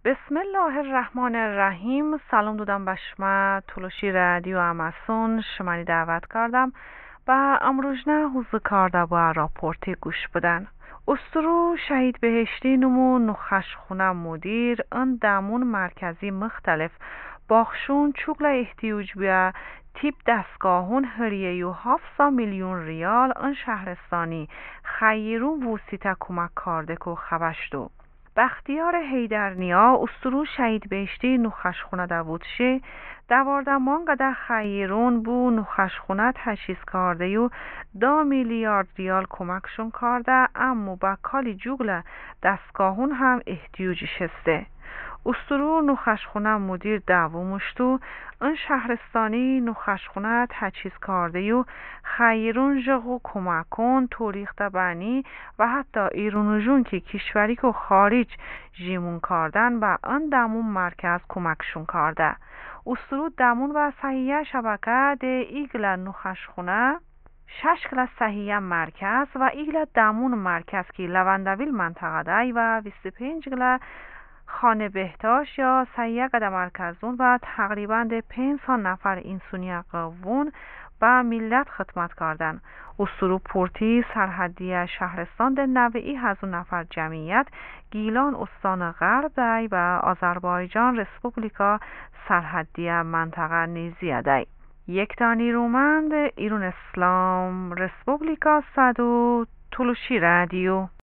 بسم الله الرحمن الرحیم. سلام دادم به شما تلوشی رادیو امازون شمانی دعوت کردم و امروزنه حوزه کرده با راپورتی گوش بدن. استرو شهید بهشتی نمو نخش خونه مدیر ان دامون مرکزی مختلف باخشون چوگل احتیاج بیا تیپ دستگاهون هریه و 700 میلیون ریال ان شهرستانی خیرون وسیطه کمک کرده که خبشتو بختیار حیدرنیا استرو شهید بهشتی نخشخونه داوودشه دواردمان قده خیرون بو نخشخونه تشخیص کرده و 2 میلیارد ریال کمکشون کرده، اما با کالی جوگل دستگاهون هم احتیاجش هسته. استرو نخشخونه مدیر دعوامشتو ان شهرستانی نخشخونه تجهیز کرده و خیرون جغو کمکون توریخته بانی و حتی ایرونجون که کشوری که خارج جیمون کردن و ان دامون مرکز کمکشون کرده. استرو دامون و صحیح شبکه ده ایگل نخشخونه 6 کلاس صحیح مرکز و ایگل دامون مرکز که لوندویل منطقه دای و 25 کلاس خانه بهداشت یا صحیح قدم مرکزون و تقریباً 500 نفر انسانی قوون با ملت خدمت کردن. استرو پورتی سرحدی شهرستان ده 90,000 نفر جمعیت گیلان استان غرب دای و آذربایجان رسپوبلیکا سرحدی منطقه نیزی دای. یک تا نیرومند ایران اسلام رسپوبلیکا صدو تلوشی رادیو